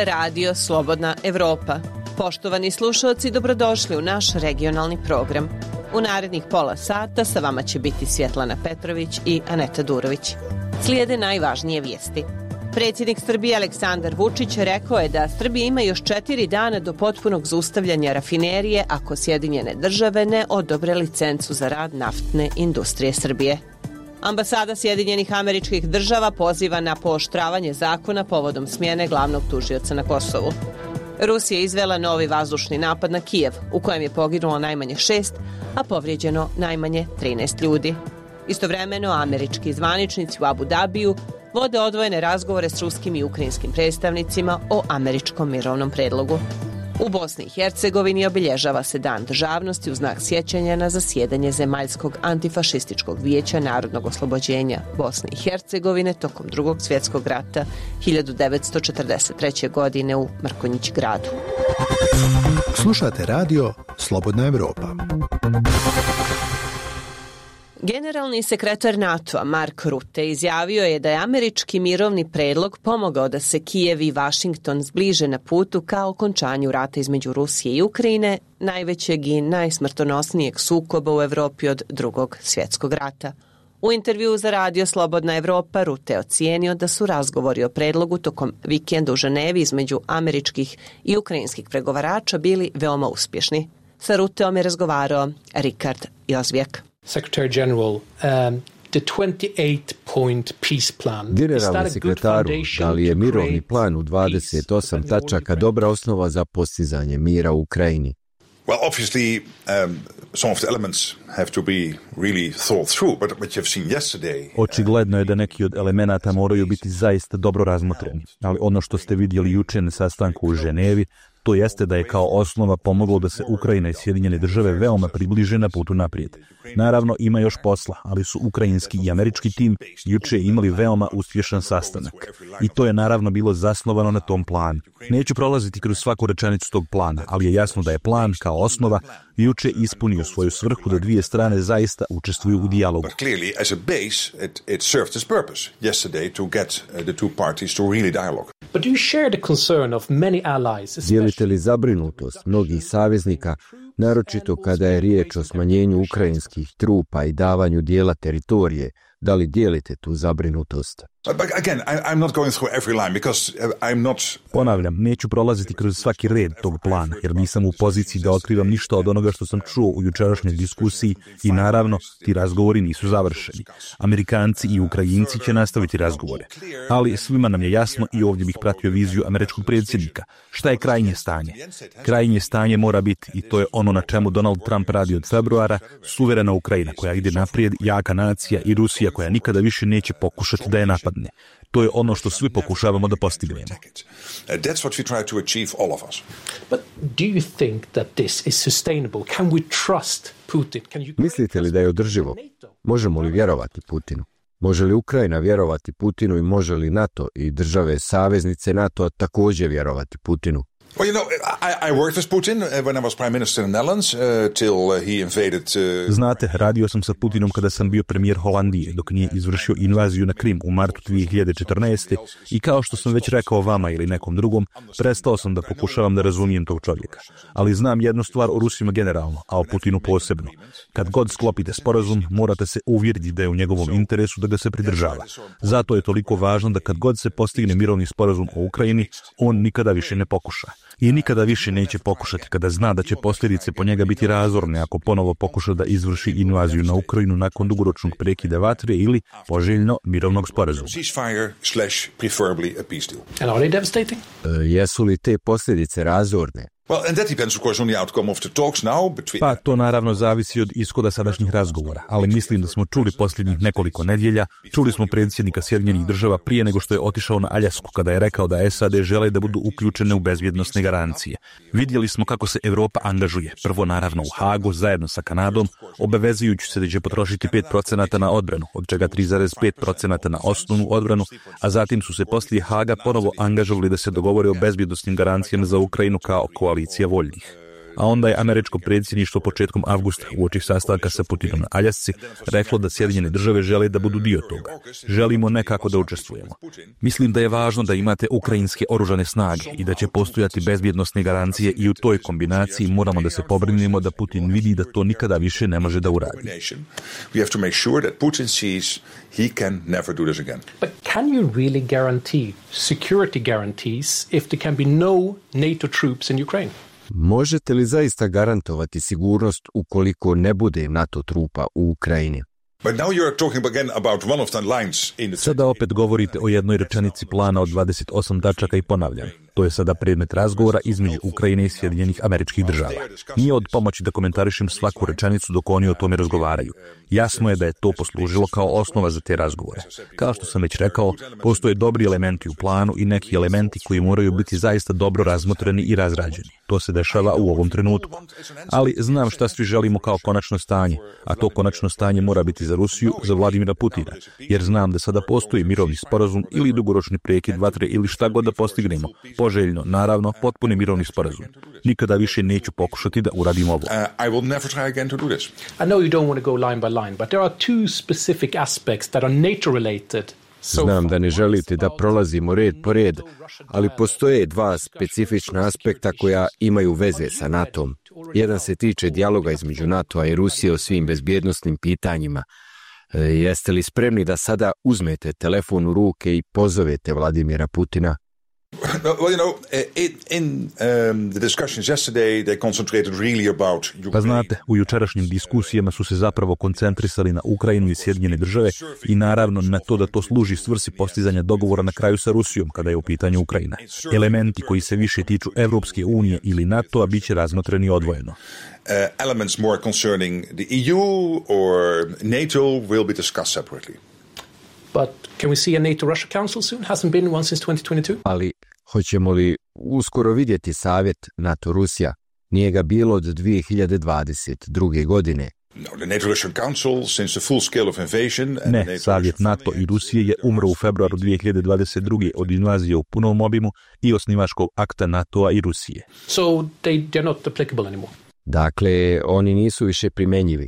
Radio Slobodna Evropa. Poštovani slušalci, dobrodošli u naš regionalni program. U narednih pola sata sa vama će biti Svjetlana Petrović i Aneta Durović. Slijede najvažnije vijesti. Predsjednik Srbije Aleksandar Vučić rekao je da Srbija ima još 4 dana do potpunog zaustavljanja rafinerije ako Sjedinjene države ne odobre licencu za rad naftne industrije Srbije. Ambasada Sjedinjenih Američkih Država poziva na pooštravanje zakona povodom smjene glavnog tužioca na Kosovu. Rusija izvela novi vazdušni napad na Kijev, u kojem je poginulo najmanje 6, a povrijeđeno najmanje 13 ljudi. Istovremeno, američki zvaničnici u Abu Dabiju vode odvojene razgovore s ruskim i ukrajinskim predstavnicima o američkom mirovnom predlogu. U Bosni i Hercegovini obilježava se Dan državnosti u znak sjećanja na zasjedanje Zemaljskog antifašističkog vijeća narodnog oslobođenja Bosne i Hercegovine tokom Drugog svjetskog rata 1943. godine u Mrkonjić gradu. Slušate radio Slobodna Evropa. Generalni sekretar NATO-a Mark Rutte izjavio je da je američki mirovni predlog pomogao da se Kijev i Vašington zbliže na putu ka okončanju rata između Rusije i Ukrajine, najvećeg i najsmrtonosnijeg sukoba u Evropi od Drugog svjetskog rata. U intervjuu za Radio Slobodna Evropa Rutte je ocijenio da su razgovori o predlogu tokom vikenda u Ženevi između američkih i ukrajinskih pregovarača bili veoma uspješni. Sa Rutteom je razgovarao Rikard Jozvijek. Secretary General, the 28-point peace plan. Generalni sekretaru, da li je mirovni plan u 28 tačaka dobra osnova za postizanje mira u Ukrajini? Well, obviously, some of the elements have to be really thought through, but what you've seen yesterday... Očigledno je da neki od elemenata moraju biti zaista dobro razmotreni, ali ono što ste vidjeli juče na sastanku u Ženevi, to jeste da je kao osnova pomoglo da se Ukrajina i Sjedinjene države veoma približe na putu naprijed. Naravno, ima još posla, ali su ukrajinski i američki tim juče imali veoma uspješan sastanak. I to je naravno bilo zasnovano na tom planu. Neću prolaziti kroz svaku rečenicu tog plana, ali je jasno da je plan kao osnova juče ispunio svoju svrhu da dvije strane zaista učestvuju u dijalogu. Dijelite li zabrinutost mnogih saveznika, naročito kada je riječ o smanjenju ukrajinskih trupa i davanju dijela teritorije, da li dijelite tu zabrinutost? Ponavljam, neću prolaziti kroz svaki red tog plana, jer nisam u poziciji da otkrivam ništa od onoga što sam čuo u jučerašnjoj diskusiji i naravno, ti razgovori nisu završeni. Amerikanci i Ukrajinci će nastaviti razgovore. Ali svima nam je jasno i ovdje bih pratio viziju američkog predsjednika. Šta je krajnje stanje? Krajnje stanje mora biti, i to je ono na čemu Donald Trump radi od februara, suverena Ukrajina koja ide naprijed, jaka nacija i Rusija koja nikada više neće pokušati da je napadne. To je ono što svi pokušavamo da postignemo. Mislite li da je održivo? Možemo li vjerovati Putinu? Može li Ukrajina vjerovati Putinu i može li NATO i države saveznice NATO također vjerovati Putinu? Well, I worked with Putin when I was prime minister in the Netherlands till he invaded... Znate, radio sam sa Putinom kada sam bio premijer Holandije, dok nije izvršio invaziju na Krim u martu 2014. I kao što sam već rekao vama ili nekom drugom, prestao sam da pokušavam da razumijem tog čovjeka. Ali znam jednu stvar o Rusima generalno, a o Putinu posebno. Kad god sklopite sporazum, morate se uvjeriti da je u njegovom interesu da ga se pridržava. Zato je toliko važno da kad god se postigne mirovni sporazum o Ukrajini, on nikada više ne pokuša. I nikada više neće pokušati kada zna da će posljedice po njega biti razorne ako ponovo pokuša da izvrši invaziju na Ukrajinu nakon dugoročnog prekida vatre ili, poželjno, mirovnog sporazuma. Jesu li te posljedice razorne? Pa to naravno zavisi od ishoda sadašnjih razgovora, ali mislim da smo čuli posljednjih nekoliko nedjelja, čuli smo predsjednika Sjedinjenih država prije nego što je otišao na Aljasku kada je rekao da SAD žele da budu uključene u bezbjednosne garancije. Vidjeli smo kako se Europa angažuje, prvo naravno u Hagu zajedno sa Kanadom, obavezujući se da će potrošiti 5% na odbranu, od čega 3,5% na osnovnu odbranu, a zatim su se poslije Haga ponovo angažovali da se dogovore o bezbjednosnim garancijama za Ukrajinu kao koalicija voljnih. a onda je američko predsjedništvo početkom avgusta uoči sastanka sa Putinom na Aljasci reklo da Sjedinjene države žele da budu dio toga. Želimo nekako da učestvujemo. Mislim da je važno da imate ukrajinske oružane snage i da će postojati bezbjednosne garancije i u toj kombinaciji moramo da se pobrinimo da Putin vidi da to nikada više ne može da uradi. He can never do this again. But can you really guarantee security guarantees if there can be no NATO troops in Ukraine? Možete li zaista garantovati sigurnost ukoliko ne bude NATO trupa u Ukrajini? Sada opet govorite o jednoj rečenici plana od 28 tačaka i ponavljam. To je sada predmet razgovora između Ukrajine i Sjedinjenih Američkih Država. Nije od pomoći da komentarišem svaku rečenicu dok oni o tome razgovaraju. Jasno je da je to poslužilo kao osnova za te razgovore. Kao što sam već rekao, postoje dobri elementi u planu i neki elementi koji moraju biti zaista dobro razmotreni i razrađeni. To se dešava u ovom trenutku. Ali znam šta svi želimo kao konačno stanje, a to konačno stanje mora biti za Rusiju, za Vladimira Putina, jer znam da sada postoji mirovni sporazum ili dugoročni prekid vatre ili šta god da postignemo. Poželjno, naravno, potpuni mirovni sporazum. Nikada više neću pokušati da uradim ovo. I will never try again to do this. I know you don't want to go line by line, but there are two specific aspects that are NATO related. Znam da ne želite da prolazimo red po red, ali postoje dva specifična aspekta koja imaju veze sa NATO-om. Jedan se tiče dijaloga između NATO-a i Rusije o svim bezbjednosnim pitanjima. Jeste li spremni da sada uzmete telefon u ruke i pozovete Vladimira Putina? Pa znate, u jučerašnjim diskusijama su se zapravo koncentrisali na Ukrajinu i Sjedinjene države i naravno na to da to služi svrsi postizanja dogovora na kraju sa Rusijom kada je u pitanju Ukrajina. Elementi koji se više tiču Evropske unije ili NATO-a bit će razmotreni odvojeno. Elements more concerning the EU or NATO will be discussed separately. But can we see a NATO-Russia Council soon? Hasn't been one since 2022. Ali hoćemo li uskoro vidjeti savjet NATO-Rusija? Nije ga bilo od 2022. godine. Ne, savjet NATO i Rusije je umro u februaru 2022. od invazije u punom obimu i osnivačkog akta NATO-a i Rusije. So they're not applicable anymore. Dakle, oni nisu više primjenjivi.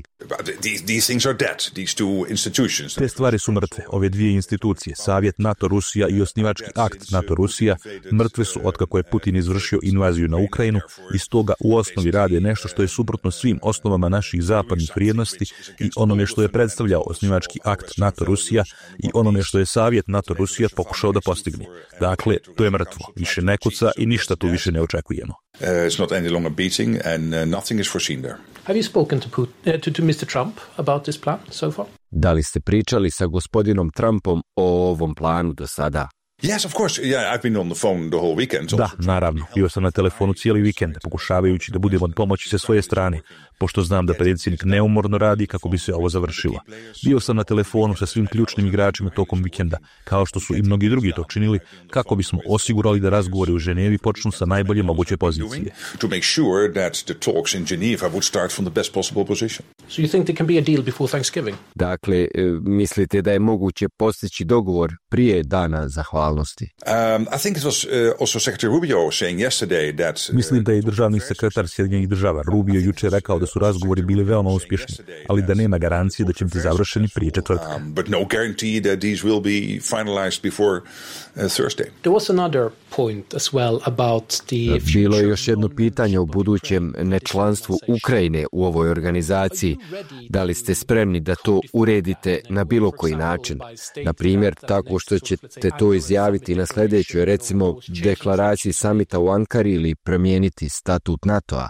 Te stvari su mrtve. Ove dvije institucije, Savjet NATO-Rusija i osnivački akt NATO-Rusija, mrtve su otkako je Putin izvršio invaziju na Ukrajinu i stoga u osnovi rade nešto što je suprotno svim osnovama naših zapadnih vrijednosti i onome što je predstavljao osnivački akt NATO-Rusija i onome što je Savjet NATO-Rusija pokušao da postigne. Dakle, to je mrtvo. Više ne kuca i ništa tu više ne očekujemo. It's not any longer beating and nothing is foreseen there. Have you spoken to Mr. Trump about this plan so far? Da li ste pričali sa gospodinom Trumpom o ovom planu do sada? Yes, of course. Yeah, I've been on the phone the whole weekend. Da, naravno. Bio sam na telefonu cijeli vikend, pokušavajući da budem od pomoći sa svoje strane, pošto znam da predsjednik neumorno radi kako bi se ovo završilo. Bio sam na telefonu sa svim ključnim igračima tokom vikenda, kao što su i mnogi drugi to činili, kako bismo osigurali da razgovori u Ženevi počnu sa najbolje moguće pozicije. To make sure that the talks in Geneva would start from the best possible position. So you think there can be a deal before Thanksgiving? Dakle, mislite da je moguće postići dogovor prije dana zahvalnosti? I think it was also Secretary Rubio saying yesterday that Mislim da je državni sekretar Sjedinjenih država Rubio jučer rekao da su razgovori bili veoma uspješni, ali da nema garancije da će biti završeni prije četvrtka. But no guarantee that these will be finalized before Thursday. There was another point as well about the Bilo je još jedno pitanje o budućem nečlanstvu Ukrajine u ovoj organizaciji. Da li ste spremni da to uredite na bilo koji način? Na primjer, tako što ćete to izjaviti na sljedećoj, recimo, deklaraciji samita u Ankari ili promijeniti statut NATO-a?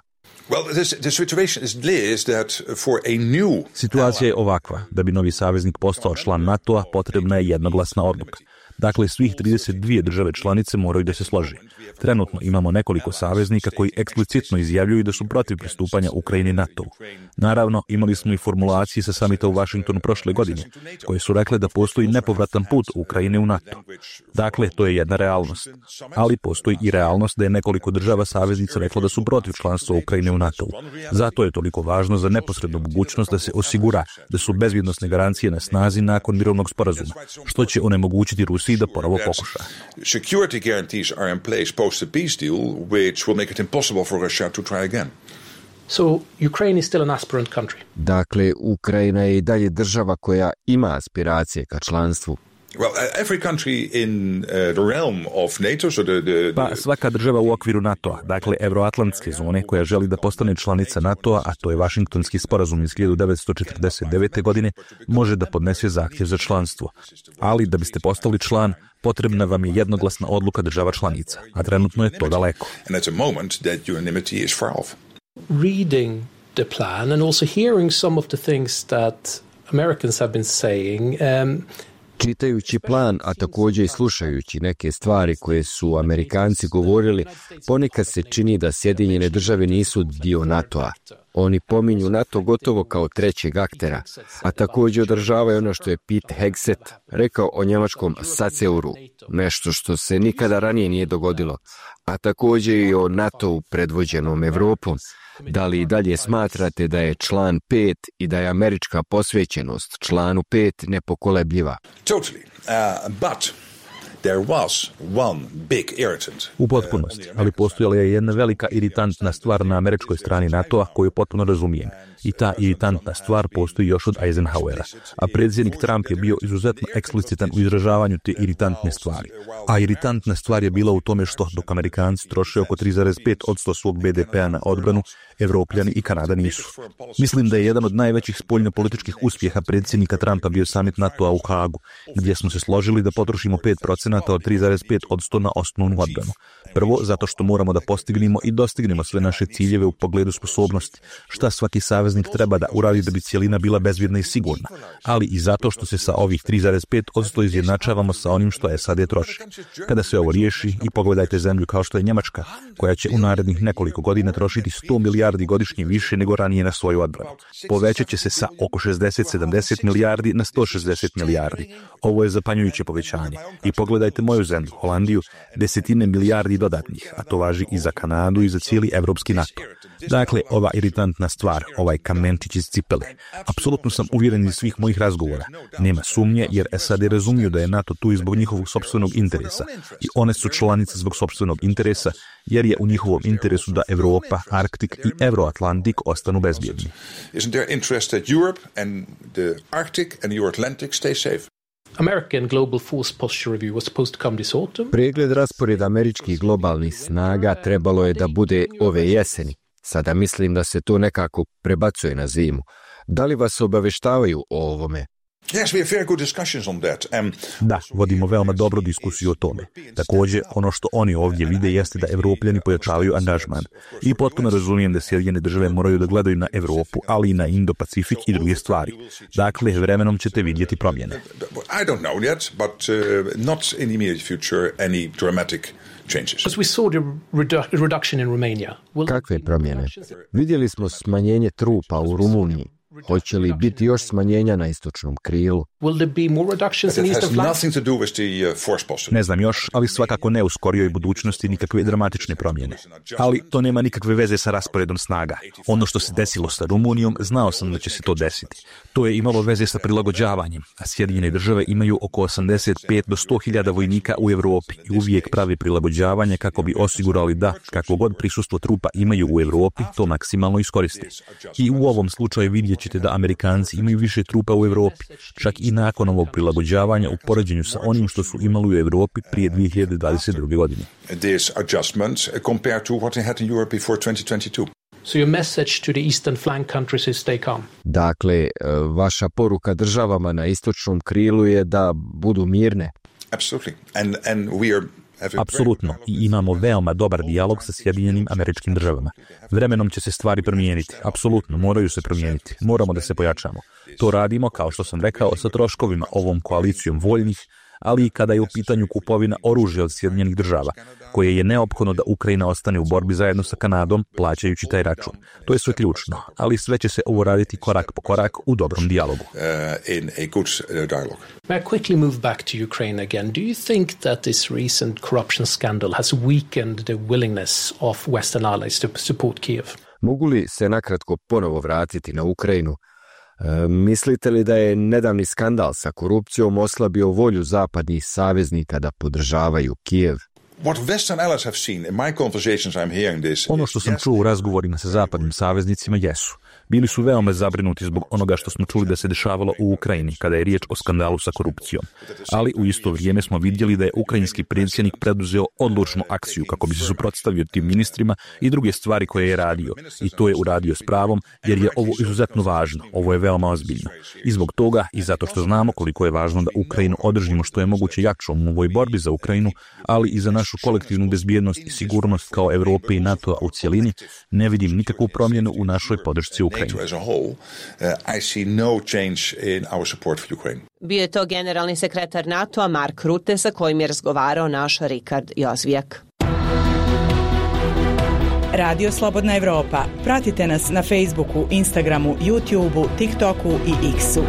Situacija je ovakva. Da bi novi saveznik postao član NATO-a, potrebna je jednoglasna odluka. Dakle, svih 32 države članice moraju da se složi. Trenutno imamo nekoliko saveznika koji eksplicitno izjavljuju da su protiv pristupanja Ukrajini NATO-u. Naravno, imali smo i formulacije sa samita u Washingtonu prošle godine, koje su rekle da postoji nepovratan put Ukrajine u NATO. Dakle, to je jedna realnost. Ali postoji i realnost da je nekoliko država saveznica reklo da su protiv članstva Ukrajine u NATO-u. Zato je toliko važno za neposrednu mogućnost da se osigura da su bezbjednosne garancije na snazi nakon mirovnog sporazuma, što će onemogućiti Rusiji da ponovo pokuša. Security guarantees are in place post the peace deal, which will make it impossible for Russia to try again. So Ukraine is still an aspirant country. Dakle, Ukrajina je i dalje država koja ima aspiracije ka članstvu. Well, every country in the realm of NATO, so Pa svaka država u okviru NATO-a, dakle Evroatlantske zone, koja želi da postane članica NATO-a, a to je Vašingtonski sporazum iz 1949. godine, može da podnese zahtjev za članstvo. Ali da biste postali član, potrebna vam je jednoglasna odluka država članica, a trenutno je to daleko. and at the moment that unanimity is far off. Reading the plan and also hearing some of the things that Americans have been saying, Čitajući plan, a također i slušajući neke stvari koje su Amerikanci govorili, ponekad se čini da Sjedinjene države nisu dio NATO-a. Oni pominju NATO gotovo kao trećeg aktera, a također održavaju ono što je Pete Hegseth rekao o njemačkom SACEUR-u, nešto što se nikada ranije nije dogodilo, a također i o NATO-u predvođenom Evropom. Da li i dalje smatrate da je član 5 i da je američka posvećenost članu 5 nepokolebljiva? Totally. But there was one big irritant. U potpunosti, ali postojala je jedna velika iritantna stvar na američkoj strani NATO-a koju potpuno razumijem. I ta iritantna stvar postoji još od Eisenhowera. A predsjednik Trump je bio izuzetno eksplicitan u izražavanju te iritantne stvari. A iritantna stvar je bila u tome što dok Amerikanci troše oko 3,5% svog BDP-a na odbranu, Evropljani i Kanada nisu. Mislim da je jedan od najvećih spoljnopolitičkih uspjeha predsjednika Trumpa bio samit NATO-a u Hagu, gdje smo se složili da potrošimo 5% od 3,5% na osnovnu odbranu. Prvo, zato što moramo da postignemo i dostignemo sve naše ciljeve u pogledu sposobnosti, šta svaki saveznik treba da uradi da bi cijelina bila bezbjedna i sigurna, ali i zato što se sa ovih 3,5% izjednačavamo sa onim što SAD troši. Kada se ovo riješi, i pogledajte zemlju kao što je Njemačka, koja će u narednih nekoliko godina trošiti 100 milijardi godišnje više nego ranije na svoju odbranu. Povećat će se sa oko 60-70 milijardi na 160 milijardi. Ovo je zapanjujuće povećanje. I pogledajte moju zemlju, Holandiju, desetine milijardi dodatnih, a to važi i za Kanadu i za cijeli evropski NATO. Dakle, ova iritantna stvar, ovaj kamenčić iz cipele. Apsolutno sam uvjeren iz svih mojih razgovora. Nema sumnje, jer SAD razumiju da je NATO tu i zbog njihovog sopstvenog interesa. I one su članice zbog sopstvenog interesa, jer je u njihovom interesu da Evropa, Arktik i Euroatlantik ostanu bezbjedni. Isn't there interest that Europe and the Arctic and the Euro-Atlantic stay safe? American Global Force Posture Review was supposed to come this autumn. Pregled rasporeda američkih globalnih snaga trebalo je da bude ove jeseni. Sada mislim da se to nekako prebacuje na zimu. Da li vas obaveštavaju o ovome? Yes, we have very good discussions on that. Da, vodimo veoma dobru diskusiju o tome. Također, ono što oni ovdje vide jeste da Evropljani pojačavaju angažman. I potpuno razumijem da Sjedinjene države moraju da gledaju na Evropu, ali i na Indo-Pacifik i druge stvari. Dakle, vremenom ćete vidjeti promjene. I don't know yet, but not in the immediate future any dramatic changes. As we saw the reduction in Romania. Kakve promjene? Vidjeli smo smanjenje trupa u Rumuniji. Hoće li biti još smanjenja na istočnom krilu? Will there be more reductions in It eastern has flank? nothing to do with the force posture. Ne znam još, ali svakako ne u skorijoj budućnosti nikakve dramatične promjene. Ali to nema nikakve veze sa rasporedom snaga. Ono što se desilo sa Rumunijom, znao sam da će se to desiti. To je imalo veze sa prilagođavanjem, a Sjedinjene države imaju oko 85 do 100.000 vojnika u Evropi i uvijek pravi prilagođavanje kako bi osigurali da, kako god prisustvo trupa imaju u Evropi, to maksimalno iskoriste. I u ovom slučaju vidjet ćete da Amerikanci imaju više trupa u Evropi, čak i nakon ovog prilagođavanja u poređenju sa onim što su imali u Evropi prije 2022. godine. This adjustment compared to what they had in Europe before 2022. So your message to the eastern flank countries is stay calm. Dakle, vaša poruka državama na istočnom krilu je da budu mirne. Absolutely. And we are Apsolutno, i imamo veoma dobar dijalog sa Sjedinjenim Američkim Državama. Vremenom će se stvari promijeniti, apsolutno, moraju se promijeniti, moramo da se pojačamo. To radimo, kao što sam rekao, sa troškovima ovom koalicijom voljnih, ali i kada je u pitanju kupovina oružja od Sjedinjenih Država, koje je neophodno da Ukrajina ostane u borbi zajedno sa Kanadom, plaćajući taj račun. To je sve ključno, ali sve će se ovo raditi korak po korak u dobrom dijalogu. in a good dialogue. May I quickly move back to Ukraine again? Do you think that this recent corruption scandal has weakened the willingness of Western allies to support Kiev? Mogu li se nakratko ponovo vratiti na Ukrajinu? Mislite li da je nedavni skandal sa korupcijom oslabio volju zapadnih saveznika da podržavaju Kijev? Ono što sam čuo u razgovorima sa zapadnim saveznicima jesu. Bili su veoma zabrinuti zbog onoga što smo čuli da se dešavalo u Ukrajini kada je riječ o skandalu sa korupcijom. Ali u isto vrijeme smo vidjeli da je ukrajinski predsjednik preduzeo odlučnu akciju kako bi se suprotstavio tim ministrima i druge stvari koje je radio. I to je uradio s pravom jer je ovo izuzetno važno. Ovo je veoma ozbiljno. I zbog toga i zato što znamo koliko je važno da Ukrajinu održimo što je moguće jačom u ovoj borbi za Ukrajinu, ali i za našu kolektivnu bezbjednost i sigurnost kao Evrope i NATO-a u cjelini, ne vidim nikakvu promjenu u našoj podršci Ukrajini. Bio je to generalni sekretar NATO-a Mark Rutte sa kojim je razgovarao naš Rikard Jozvijak. Radio Slobodna Evropa. Pratite nas na Facebooku, Instagramu, YouTubeu, TikToku i X-u.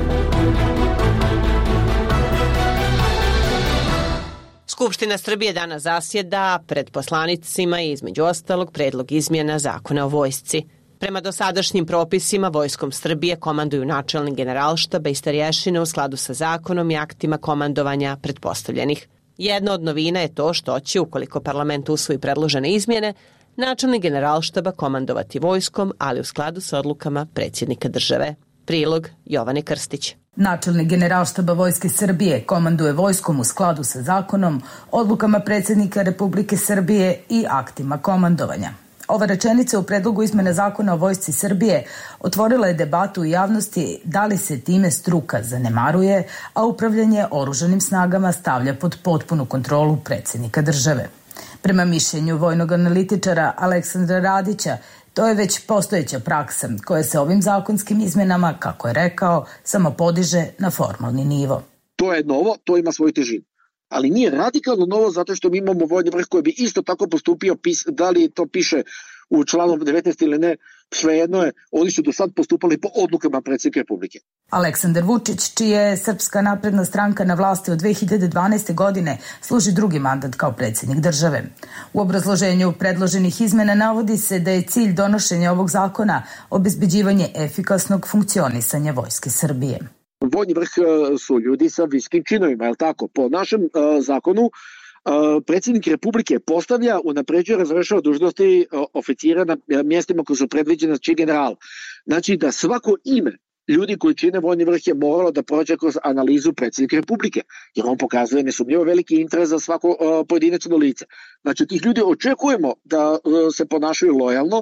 Skupština Srbije danas zasjeda pred poslanicima i između ostalog predlog izmjena zakona o vojsci. Prema dosadašnjim propisima vojskom Srbije komanduju načelnik generalštaba i starješine u skladu sa zakonom i aktima komandovanja pretpostavljenih. Jedna od novina je to što će, ukoliko parlament usvoji predložene izmjene, načelnik generalštaba komandovati vojskom, ali u skladu sa odlukama predsjednika države. Prilog Jovane Krstić. Načelnik generalštaba Vojske Srbije komanduje vojskom u skladu sa zakonom, odlukama predsjednika Republike Srbije i aktima komandovanja. Ova rečenica u predlogu izmene zakona o Vojsci Srbije otvorila je debatu u javnosti da li se time struka zanemaruje, a upravljanje oružanim snagama stavlja pod potpunu kontrolu predsjednika države. Prema mišljenju vojnog analitičara Aleksandra Radića, to je već postojeća praksa koja se ovim zakonskim izmenama, kako je rekao, samo podiže na formalni nivo. To je novo, to ima svoju težinu. Ali nije radikalno novo zato što mi imamo vojni vrh koji bi isto tako postupio, da li to piše u članu 19 ili ne, svejedno je, oni su do sad postupali po odlukama predsjednika Republike. Aleksandar Vučić, čija je Srpska napredna stranka na vlasti od 2012. godine, služi drugi mandat kao predsjednik države. U obrazloženju predloženih izmena navodi se da je cilj donošenja ovog zakona obezbeđivanje efikasnog funkcionisanja Vojske Srbije. Vojni vrh su ljudi sa visokim činovima, je li tako? Po našem zakonu predsjednik Republike postavlja, unapređuje, razrešava dužnosti oficira na mjestima koji su predviđene za čin general. Znači da svako ime ljudi koji čine vojni vrh je moralo da prođe kroz analizu predsjednika Republike, jer on pokazuje nesumnjivo veliki interes za svako pojedinačno lice. Znači tih ljudi očekujemo da se ponašaju lojalno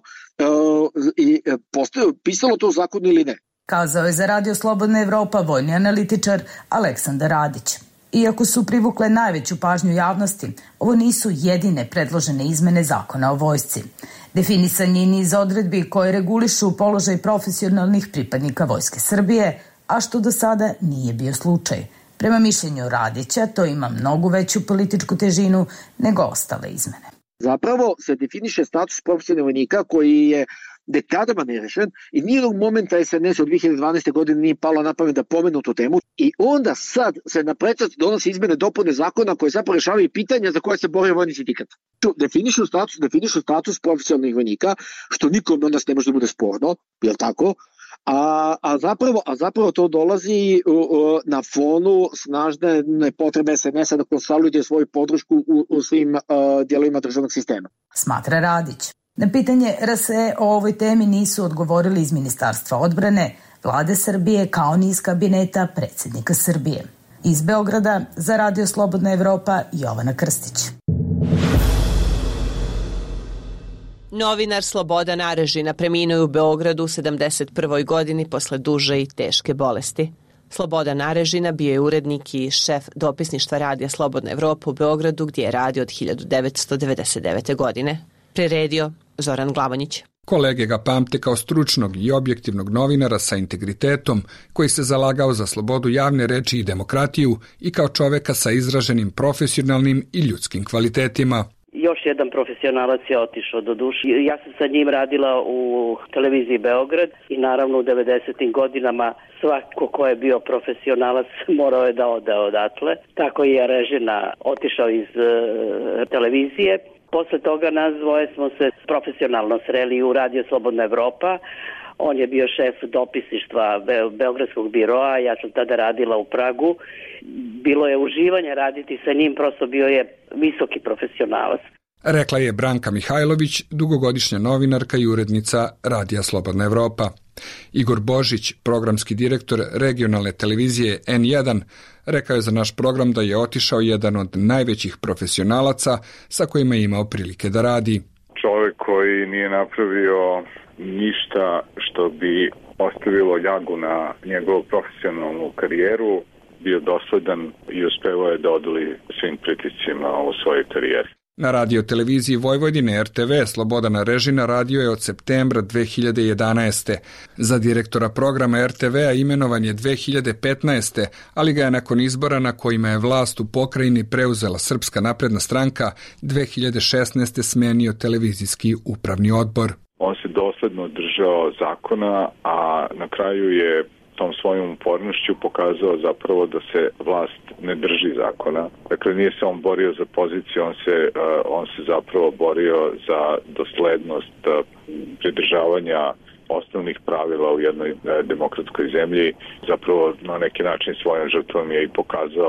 i pisalo to u zakonu ili ne. Kazao je za Radio Slobodna Evropa vojni analitičar Aleksandar Radić. Iako su privukle najveću pažnju javnosti, ovo nisu jedine predložene izmene zakona o vojsci. Definisan je niz odredbi koje regulišu položaj profesionalnih pripadnika Vojske Srbije, a što do sada nije bio slučaj. Prema mišljenju Radića, to ima mnogo veću političku težinu nego ostale izmene. Zapravo se definiše status profesionalnog vojnika koji je dekadama nerešen i nijednog momenta SNS od 2012. godine nije palo na pamet da pomenu tu temu i onda sad se na prečac donosi izmene dopune zakona koje zapravo rešavaju pitanja za koje se bori vojni sindikat. Definišu status profesionalnih vojnika, što nikom od nas ne može da bude sporno, je li tako? A zapravo to dolazi na fonu snažne potrebe SNS-a da konsoliduje svoju podršku u svim dijelovima državnog sistema. Smatra Radić. Na pitanje RSE o ovoj temi nisu odgovorili iz Ministarstva odbrane, Vlade Srbije kao ni iz kabineta predsjednika Srbije. Iz Beograda za Radio Slobodna Evropa Jovana Krstić. Novinar Slobodan Arežina preminuo u Beogradu u 71. godini posle duže i teške bolesti. Slobodan Arežina bio je urednik i šef dopisništva Radija Slobodna Evropa u Beogradu gdje je radio od 1999. godine. Priredio Zoran Glavonjić. Kolege ga pamte kao stručnog i objektivnog novinara sa integritetom koji se zalagao za slobodu javne reči i demokratiju i kao čoveka sa izraženim profesionalnim i ljudskim kvalitetima. Još jedan profesionalac je otišao do duše. Ja sam sa njim radila u televiziji Beograd i naravno u 90. godinama svako ko je bio profesionalac morao je da ode odatle. Tako je Arežina otišao iz televizije. Posle toga nas dvoje smo se profesionalno sreli u Radio Slobodna Evropa. On je bio šef dopisništva Beogradskog biroa, ja sam tada radila u Pragu. Bilo je uživanje raditi sa njim, prosto bio je visoki profesionalac. Rekla je Branka Mihajlović, dugogodišnja novinarka i urednica Radija Slobodna Evropa. Igor Božić, programski direktor regionalne televizije N1, rekao je za naš program da je otišao jedan od najvećih profesionalaca sa kojima je imao prilike da radi. Čovjek koji nije napravio ništa što bi ostavilo ljagu na njegovu profesionalnu karijeru, bio dosledan i uspevao je da odoli svim pritiscima u svojoj karijeri. Na radioteleviziji Vojvodine RTV Slobodana Režina radio je od septembra 2011. Za direktora programa RTV-a imenovan je 2015. ali ga je nakon izbora na kojima je vlast u pokrajini preuzela Srpska napredna stranka 2016. smenio televizijski upravni odbor. On se dosledno držao zakona, a na kraju je tom svojom upornošću pokazao zapravo da se vlast ne drži zakona. Dakle, nije se on borio za poziciju, on se zapravo borio za doslednost pridržavanja osnovnih pravila u jednoj demokratskoj zemlji. Zapravo na neki način svojom žrtvom je i pokazao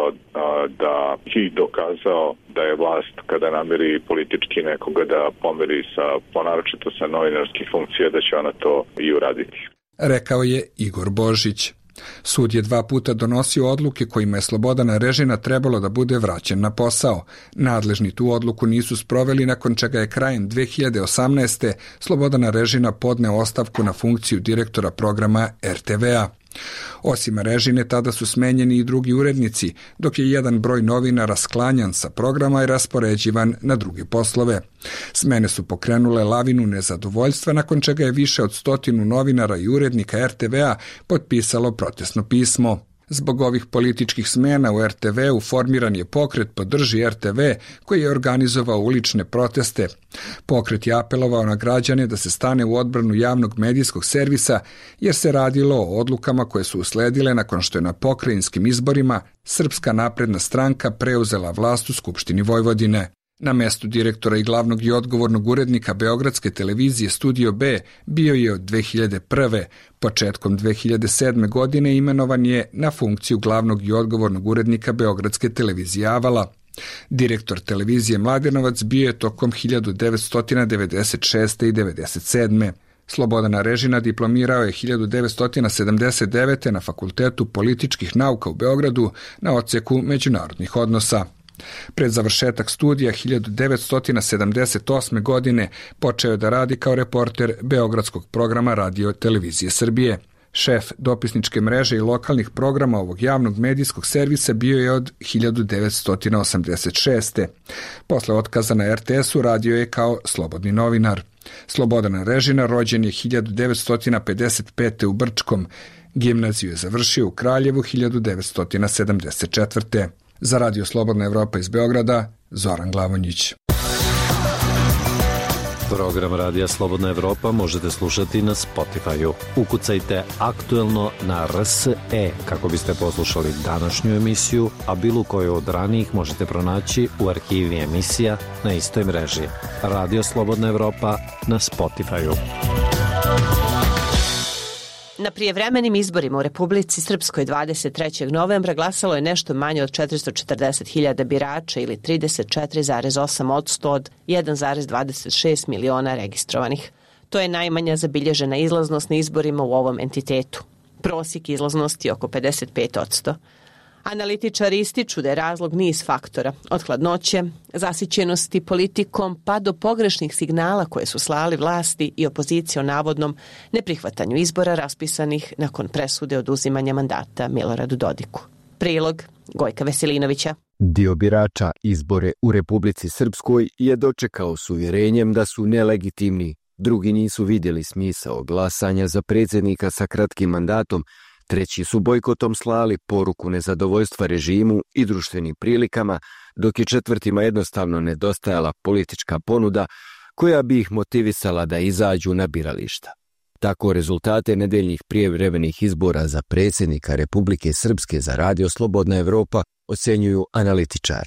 i dokazao da je vlast kada nameri politički nekoga da pomeri naročito sa novinarskih funkcija, da će ona to i uraditi. Rekao je Igor Božić. Sud je 2 puta donosio odluke kojima je Slobodana Režina trebalo da bude vraćen na posao. Nadležni tu odluku nisu sproveli, nakon čega je krajem 2018. Slobodana Režina podneo ostavku na funkciju direktora programa RTV-a. Osim Režine, tada su smenjeni i drugi urednici, dok je jedan broj novinara sklanjan sa programa i raspoređivan na druge poslove. Smene su pokrenule lavinu nezadovoljstva, nakon čega je više od 100 novinara i urednika RTV-a potpisalo protestno pismo. Zbog ovih političkih smena u RTV-u formiran je pokret Podrži RTV, koji je organizovao ulične proteste. Pokret je apelovao na građane da se stane u odbranu javnog medijskog servisa, jer se radilo o odlukama koje su usledile nakon što je na pokrajinskim izborima Srpska napredna stranka preuzela vlast u Skupštini Vojvodine. Na mestu direktora i glavnog i odgovornog urednika Beogradske televizije Studio B bio je od 2001. Početkom 2007. godine imenovan je na funkciju glavnog i odgovornog urednika Beogradske televizije Avala. Direktor televizije Mladenovac bio je tokom 1996. i 1997. Slobodana Režina diplomirao je 1979. na Fakultetu političkih nauka u Beogradu na odseku međunarodnih odnosa. Pred završetak studija 1978. godine počeo je da radi kao reporter Beogradskog programa Radio Televizije Srbije. Šef dopisničke mreže i lokalnih programa ovog javnog medijskog servisa bio je od 1986. Posle otkaza na RTS-u radio je kao slobodni novinar. Slobodan Režina rođen je 1955. u Brčkom. Gimnaziju je završio u Kraljevu 1974. Za Radio Slobodna Evropa iz Beograda, Zoran Glavonjić. Program Radija Slobodna Evropa možete slušati na Spotify-u. Ukucajte aktuelno na RSE kako biste poslušali današnju emisiju, a bilo koju od ranijih možete pronaći u arhivi emisija na istoj mreži. Radio Slobodna Evropa na Spotify-u. Na prijevremenim izborima u Republici Srpskoj 23. novembra glasalo je nešto manje od 440.000 birača ili 34,8% od 1,26 miliona registrovanih. To je najmanja zabilježena izlaznost na izborima u ovom entitetu. Prosjek izlaznosti je oko 55%. Analitičari ističu da je razlog niz faktora, od hladnoće, zasićenosti politikom pa do pogrešnih signala koje su slali vlasti i opozicija o navodnom neprihvatanju izbora raspisanih nakon presude oduzimanja mandata Miloradu Dodiku. Prilog Gojka Veselinovića. Dio birača izbore u Republici Srpskoj je dočekao s uvjerenjem da su nelegitimni, drugi nisu vidjeli smisao glasanja za predsjednika sa kratkim mandatom, treći su bojkotom slali poruku nezadovoljstva režimu i društvenim prilikama, dok je četvrtima jednostavno nedostajala politička ponuda koja bi ih motivisala da izađu na birališta. Tako rezultate nedeljnih prijevremenih izbora za predsjednika Republike Srpske za Radio Slobodna Evropa ocenjuju analitičari.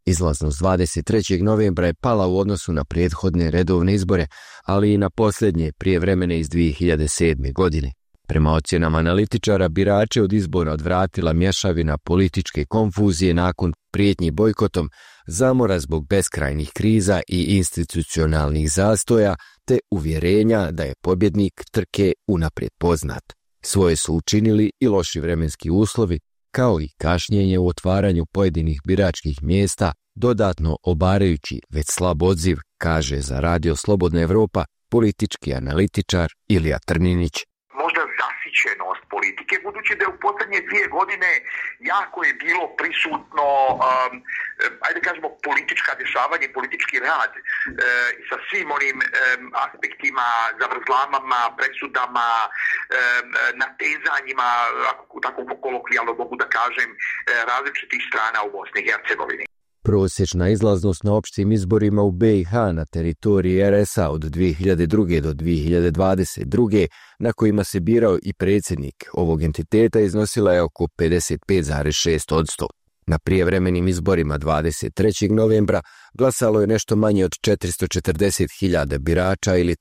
Izlaznost 23. novembra je pala u odnosu na prethodne redovne izbore, ali i na posljednje prijevremene iz 2007. godine. Prema ocjenama analitičara, birače od izbora odvratila mješavina političke konfuzije nakon prijetnji bojkotom, zamora zbog beskrajnih kriza i institucionalnih zastoja, te uvjerenja da je pobjednik trke unaprijed poznat. Svoje su učinili i loši vremenski uslovi, kao i kašnjenje u otvaranju pojedinih biračkih mjesta, dodatno obarajući već slab odziv, kaže za Radio Slobodna Evropa politički analitičar Ilija Trninić. Možda zasićenost politike, budući da je u posljednje 2 godine jako je bilo prisutno, ajde kažemo, politička dešavanja i politički rad sa svim onim aspektima, zavrzlamama, presudama, natezanjima, ako tako kolokvijalno mogu da kažem, različitih strana u Bosni i Hercegovini. Prosječna izlaznost na opštim izborima u BiH na teritoriji RS-a od 2002. do 2022. na kojima se birao i predsjednik ovog entiteta iznosila je oko 55,6%. Na prijevremenim izborima 23. novembra glasalo je nešto manje od 440.000 birača ili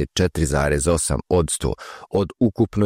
34,8% od ukupno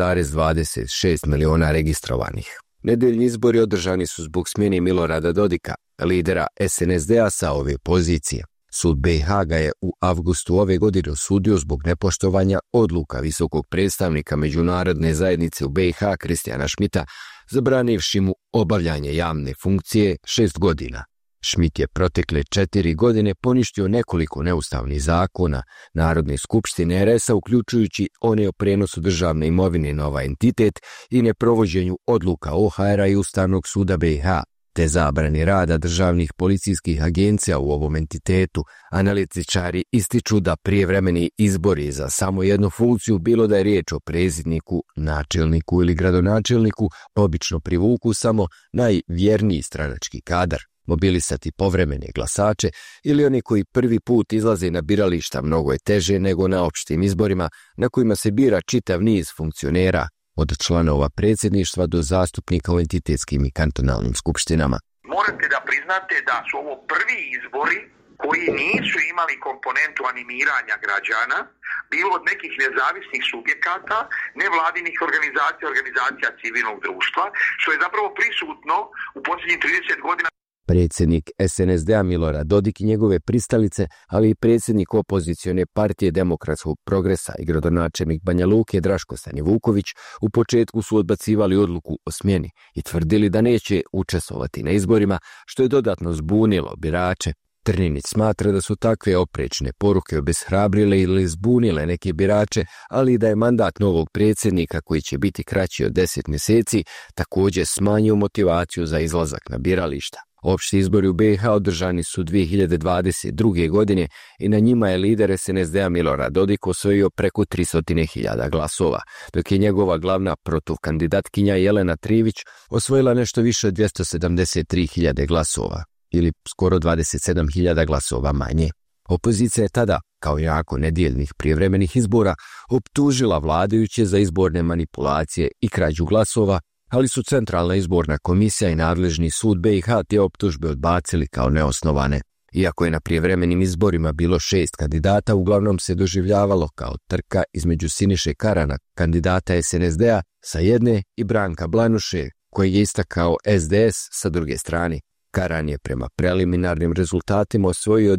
1,26 miliona registrovanih. Nedeljni izbori održani su zbog smjene Milorada Dodika, lidera SNSD-a sa ove pozicije. Sud BiH ga je u avgustu ove godine osudio zbog nepoštovanja odluka visokog predstavnika međunarodne zajednice u BiH Kristijana Šmita, zabranivši mu obavljanje javne funkcije 6 godina. Šmit je protekle 4 godine poništio nekoliko neustavnih zakona Narodne skupštine RS-a, uključujući one o prenosu državne imovine na ovaj entitet i neprovođenju odluka OHR-a i Ustavnog suda BiH, te zabrani rada državnih policijskih agencija u ovom entitetu. Analitičari ističu da prijevremeni izbori za samo jednu funkciju, bilo da je riječ o predsjedniku, načelniku ili gradonačelniku, obično privuku samo najvjerniji stranački kadar. Mobilisati povremene glasače ili oni koji prvi put izlaze na birališta mnogo je teže nego na opštim izborima na kojima se bira čitav niz funkcionera, od članova predsjedništva do zastupnika u entitetskim i kantonalnim skupštinama. Morate da priznate da su ovo prvi izbori koji nisu imali komponentu animiranja građana, bilo od nekih nezavisnih subjekata, nevladinih organizacija civilnog društva, što je zapravo prisutno u posljednjih 30 godina. Predsjednik SNSD-a Milorad Dodik i njegove pristalice, ali i predsjednik opozicione partije Demokratskog progresa i gradonačelnik Banja Luke Draško Stanivuković u početku su odbacivali odluku o smjeni i tvrdili da neće učestvovati na izborima, što je dodatno zbunilo birače. Trninić smatra da su takve oprečne poruke obeshrabrile ili zbunile neke birače, ali i da je mandat novog predsjednika, koji će biti kraći od 10 mjeseci, također smanjio motivaciju za izlazak na birališta. Opšti izbori u BiH održani su 2022. godine i na njima je lider SNSD-a Milorad Dodik osvojio preko 300.000 glasova, dok je njegova glavna protukandidatkinja Jelena Trivić osvojila nešto više od 273.000 glasova, ili skoro 27.000 glasova manje. Opozicija je tada, kao i nakon nedjeljnih prijevremenih izbora, optužila vladajuće za izborne manipulacije i krađu glasova, ali su Centralna izborna komisija i nadležni sud BiH te optužbe odbacili kao neosnovane. Iako je na prijevremenim izborima bilo 6 kandidata, uglavnom se doživljavalo kao trka između Siniše Karana, kandidata SNSD-a sa jedne, i Branka Blanuše, koji je istakao SDS sa druge strane. Karan je prema preliminarnim rezultatima osvojio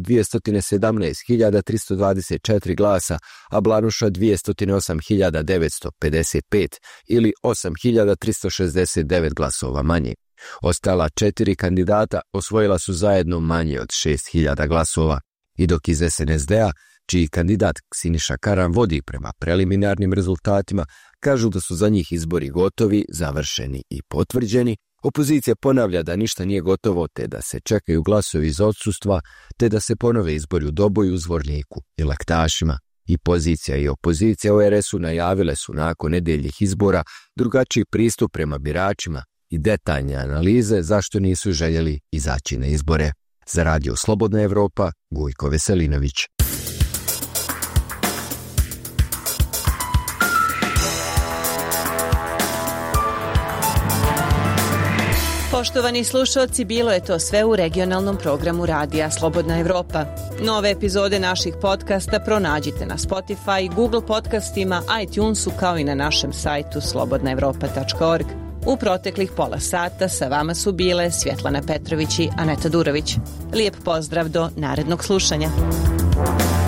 217.324 glasa, a Blanuša 208.955 ili 8.369 glasova manje. Ostala 4 kandidata osvojila su zajedno manje od 6.000 glasova, i dok iz SNSD-a, čiji kandidat Siniša Karan vodi prema preliminarnim rezultatima, kažu da su za njih izbori gotovi, završeni i potvrđeni, opozicija ponavlja da ništa nije gotovo, te da se čekaju glasovi iz odsustva, te da se ponove izbori u Doboju, Zvorniku i Laktašima. I pozicija i opozicija u RS-u najavile su nakon nedeljnih izbora drugačiji pristup prema biračima i detaljne analize zašto nisu željeli izaći na izbore. Za Radio Slobodna Evropa, Gojko Veselinović. Poštovani slušalci, bilo je to sve u regionalnom programu radija Slobodna Evropa. Nove epizode naših podcasta pronađite na Spotify, Google podcastima, iTunesu kao i na našem sajtu slobodnaevropa.org. U proteklih pola sata sa vama su bile Svjetlana Petrović i Aneta Durović. Lijep pozdrav do narednog slušanja.